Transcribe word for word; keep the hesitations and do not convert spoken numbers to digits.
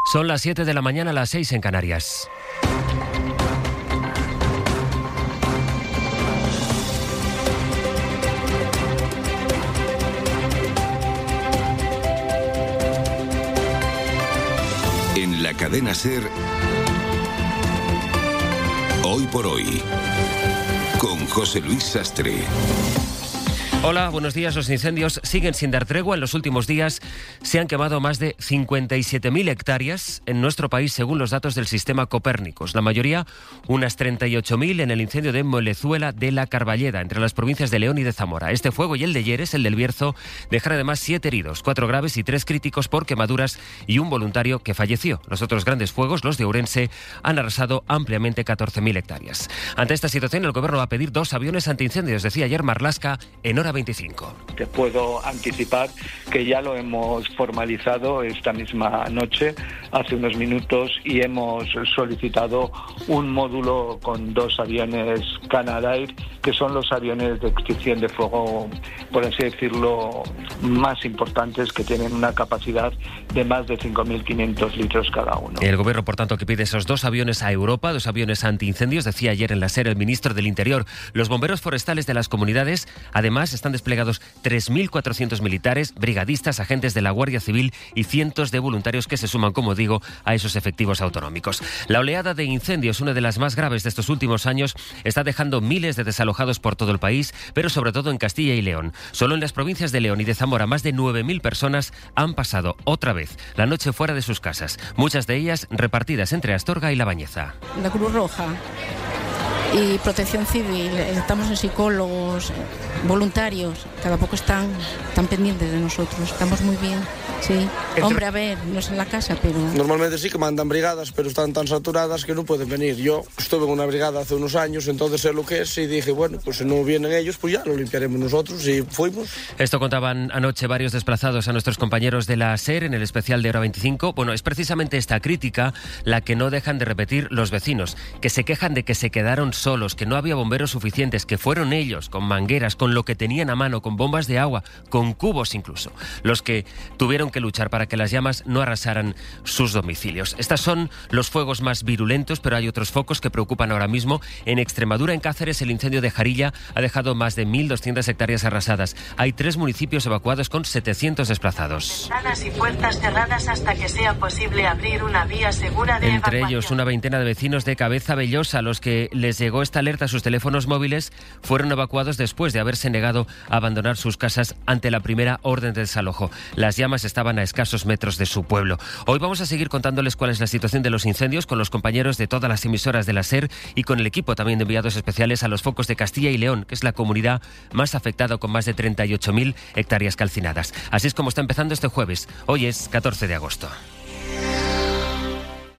Son las siete de la mañana, las seis en Canarias. En la cadena SER, Hoy por Hoy, con José Luis Sastre. Hola, buenos días. Los incendios siguen sin dar tregua. En los últimos días se han quemado más de cincuenta y siete mil hectáreas en nuestro país, según los datos del sistema Copérnicos. La mayoría, unas treinta y ocho mil, en el incendio de Molezuela de la Carballeda, entre las provincias de León y de Zamora. Este fuego y el de Lleres, el del Bierzo, dejan además siete heridos, cuatro graves y tres críticos por quemaduras y un voluntario que falleció. Los otros grandes fuegos, los de Ourense, han arrasado ampliamente catorce mil hectáreas. Ante esta situación, el Gobierno va a pedir dos aviones antiincendios, decía ayer Marlaska en Hora veinticinco. Te puedo anticipar que ya lo hemos formalizado esta misma noche, hace unos minutos, y hemos solicitado un módulo con dos aviones Canadair, que son los aviones de extinción de fuego, por así decirlo, más importantes, que tienen una capacidad de más de cinco mil quinientos litros cada uno. El Gobierno, por tanto, que pide esos dos aviones a Europa, dos aviones antiincendios, decía ayer en la SER el ministro del Interior. Los bomberos forestales de las comunidades, además, están desplegados tres mil cuatrocientos militares, brigadistas, agentes de la Guardia Civil y cientos de voluntarios que se suman, como digo, a esos efectivos autonómicos. La oleada de incendios, una de las más graves de estos últimos años, está dejando miles de desalojados por todo el país, pero sobre todo en Castilla y León. Solo en las provincias de León y de Zamora, más de nueve mil personas han pasado otra vez la noche fuera de sus casas, muchas de ellas repartidas entre Astorga y La Bañeza. La Cruz Roja y Protección Civil, estamos en psicólogos, voluntarios, cada poco están, están pendientes de nosotros, estamos muy bien, sí. Hombre, a ver, no es en la casa, pero... Normalmente sí que mandan brigadas, pero están tan saturadas que no pueden venir. Yo estuve en una brigada hace unos años, entonces sé lo que es, y dije, bueno, pues si no vienen ellos, pues ya lo limpiaremos nosotros, y fuimos. Esto contaban anoche varios desplazados a nuestros compañeros de la SER en el especial de Hora veinticinco. Bueno, es precisamente esta crítica la que no dejan de repetir los vecinos, que se quejan de que se quedaron solos, que no había bomberos suficientes, que fueron ellos, con mangueras, con lo que tenían a mano, con bombas de agua, con cubos incluso, los que tuvieron que luchar para que las llamas no arrasaran sus domicilios. Estos son los fuegos más virulentos, pero hay otros focos que preocupan ahora mismo. En Extremadura, en Cáceres, el incendio de Jarilla ha dejado más de mil doscientas hectáreas arrasadas. Hay tres municipios evacuados con setecientos desplazados. Ventanas y puertas cerradas hasta que sea posible abrir una vía segura de Entre evacuación. ellos, una veintena de vecinos de Cabeza Bellosa, a los que les llegó esta alerta a sus teléfonos móviles, fueron evacuados después de haberse negado a abandonar sus casas ante la primera orden de desalojo. Las llamas estaban a escasos metros de su pueblo. Hoy vamos a seguir contándoles cuál es la situación de los incendios con los compañeros de todas las emisoras de la SER y con el equipo también de enviados especiales a los focos de Castilla y León, que es la comunidad más afectada, con más de treinta y ocho mil hectáreas calcinadas. Así es como está empezando este jueves. Hoy es catorce de agosto.